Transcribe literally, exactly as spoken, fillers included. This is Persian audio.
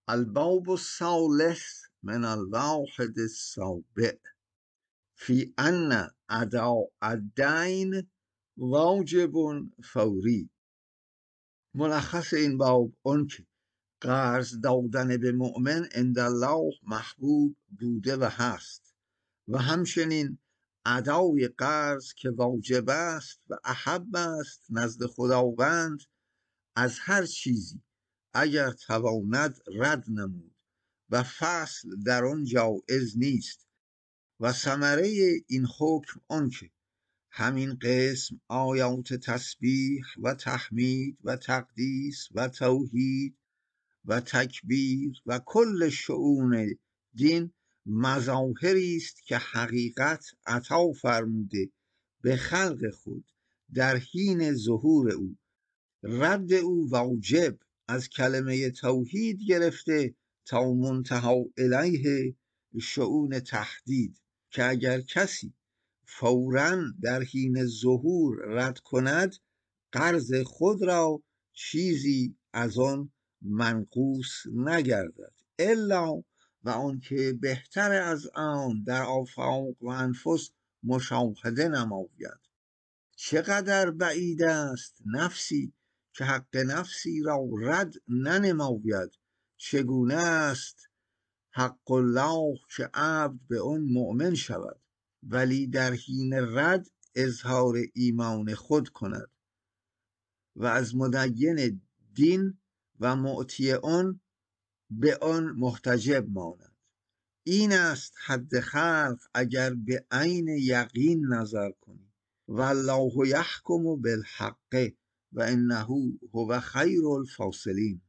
الباب الثالث من الواحد السابع في أن أداء الدين واجب فوری. ملخص این باب اون که قرض دادن به مؤمن عند الله محبوب بوده و هست و همچنین ادای قرض که واجب است و احب است نزد خداوند از هر چیزی اگر تواند رد نمود و فصل در آن جایز نیست و ثمره این حکم آن که همین قسم آیات تسبیح و تحمید و تقدیس و توحید و تکبیر و کل شؤون دین مظاهری است که حقیقت عطا فرموده به خلق خود در حین ظهور او. رد او واجب از کلمه توحید گرفته تا منتهی الیه شؤون تحدید که اگر کسی فوراً در حین ظهور رد کند قرض خود را چیزی از آن منقوص نگردد، الا و آنکه بهتر از آن در آفاق و انفس مشاهده نماید. چقدر بعید است نفسی که حق نفسی را رد ننماید. چگونه است حق الله که عبد به اون مؤمن شود ولی در حین رد اظهار ایمان خود کند و از مدین دین و معطی آن به آن محتجب ماند. این است حد خلق اگر به عین یقین نظر کنی. والله یحکم بالحق و انه هو خیر الفاصلین.